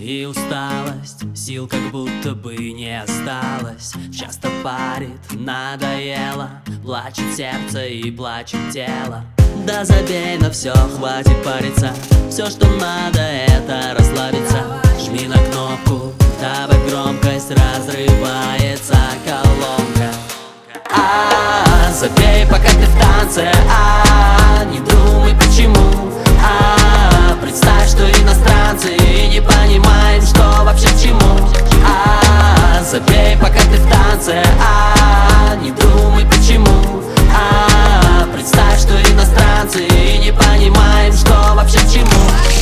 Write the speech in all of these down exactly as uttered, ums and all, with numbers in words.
И усталость, сил как будто бы не осталось. Часто парит, надоело, плачет сердце и плачет тело. Да забей на все, хватит париться. Все, что надо, это расслабиться. Жми на кнопку, добавь громкость, разрывается колонка. А, забей, пока ты в танце. А, не думай почему. А, представь, что иностранцы и не понимаем, что вообще к чему. А, забей, пока ты в танце. А, не думай почему. А, представь, что иностранцы и не понимаем, что вообще к чему.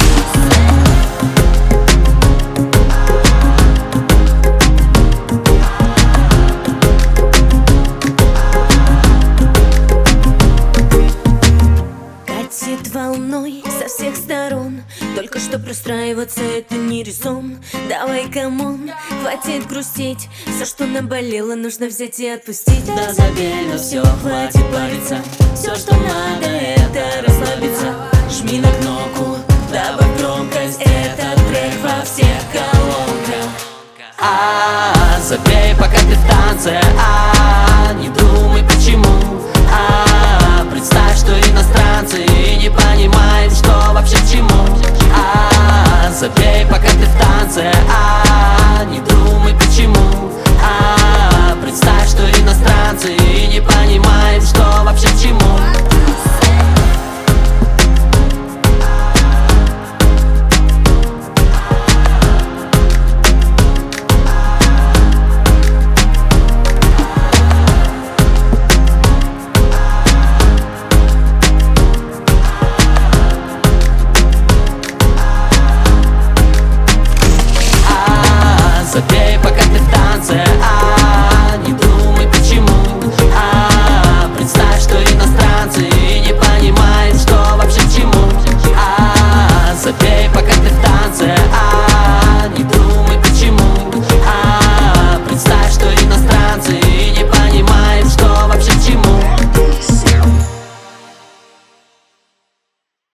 Волной со всех сторон. Только что простраиваться это не резон. Давай, камон, хватит грустить. Все, что наболело, нужно взять и отпустить. Да забей на все, хватит париться. Все, что надо, это расслабиться. Жми на кнопку, добавь громкость. Этот трек во всех колонках. А, забей, пока ты в танце. А, не думай почему. А, представь, что иностранцы и не понимаем, что вообще к чему. А, забей, пока ты в танце. А, не